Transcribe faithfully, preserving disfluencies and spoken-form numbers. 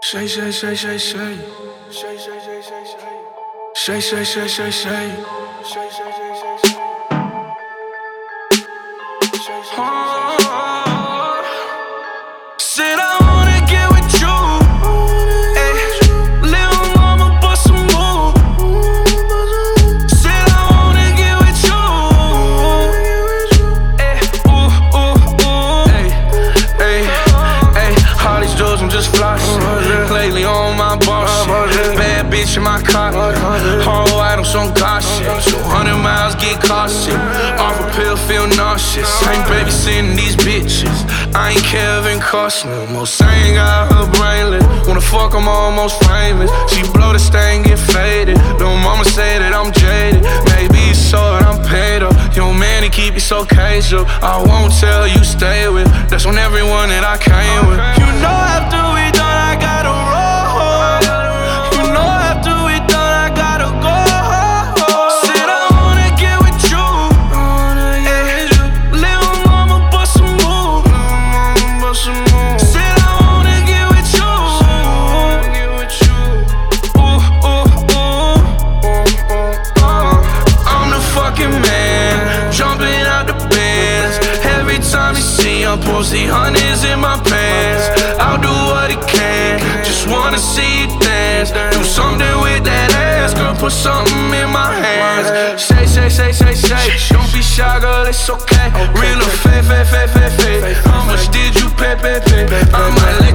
Shay, shay, shay, shay, shay. Shay, shay, shay, shay, shay. Shay, shay, shay, shay, shay. Shay, shay, shay, shay, shay. Said I wanna get with you. Ay, little mama bust a move. Said I wanna get with you. Ay, ooh, ooh, ooh. Ay, ay, ay. All these jewels, I'm just flossing. Lately on my boss shit. Bad bitch in my car. Whole white on some gossip. So hundred miles get costly. Off a pill, feel nauseous. Ain't babysitting these bitches. I ain't Kevin Costner. Most ain't got her brainless. Wanna fuck, I'm almost famous. She blow the stain, get faded. Little mama say that I'm jaded. Maybe it's so that I'm paid up. Yo, man, he keep it so casual. I won't tell you stay with. That's on everyone that I came with. You know after we done, I gotta roll. You know after we done, I gotta go. Said I wanna get with you. Ay, little mama bust a move. Said I wanna get with you. Ooh, ooh, ooh. I'm the fucking man, jumping out the Benz. Every time you see him, post the hundreds in my pants. I'll do what he can, just wanna see you dance. Do something with that ass, girl, put something in my hands. Say, say, say, say, say, don't be shy, girl, it's okay. Real or fake, fake, fake, fake, fake. How much did you pay, pay, pay? I might